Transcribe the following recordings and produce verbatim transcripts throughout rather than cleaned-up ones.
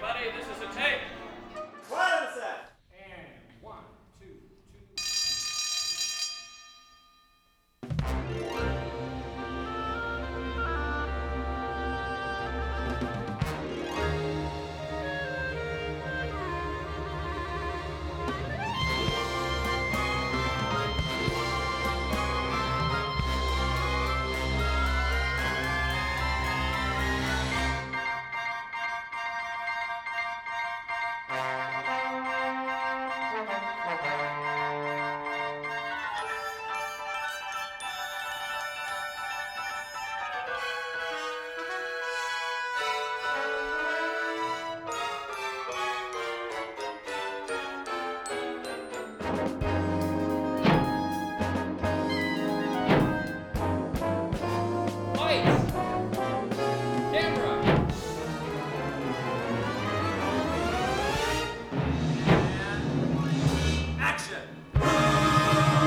everybody. This is a tape. Quiet a sec. And one, two, two. Lights! Camera! Action.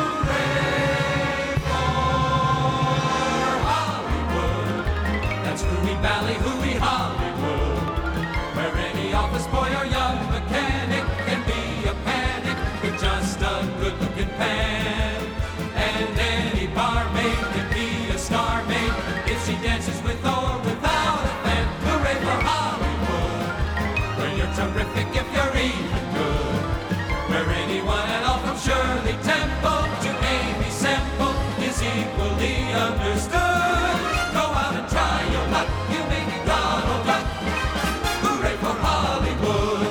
That's Hooey Valley, Hooey Hollywood, where any office boy or young mechanic can be a panic with just a good-looking pan. And any barmaid can be a star maid if she dances with or without a fan. Hooray for Hollywood, where you're terrific if you're even good, where anyone at all from Shirley Temple to Amy Semple is equally understood. Go out and try your luck, you may be Donald Duck. Hooray for Hollywood.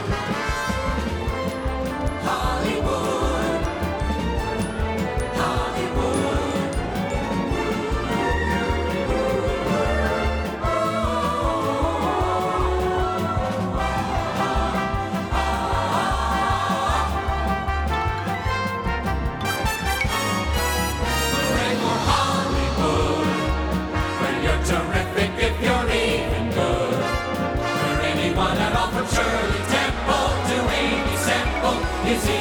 Hollywood. Hollywood. Hooray for Hollywood, where you're terrific if you're even good, where anyone at all from Shirley Temple to Amy Semple is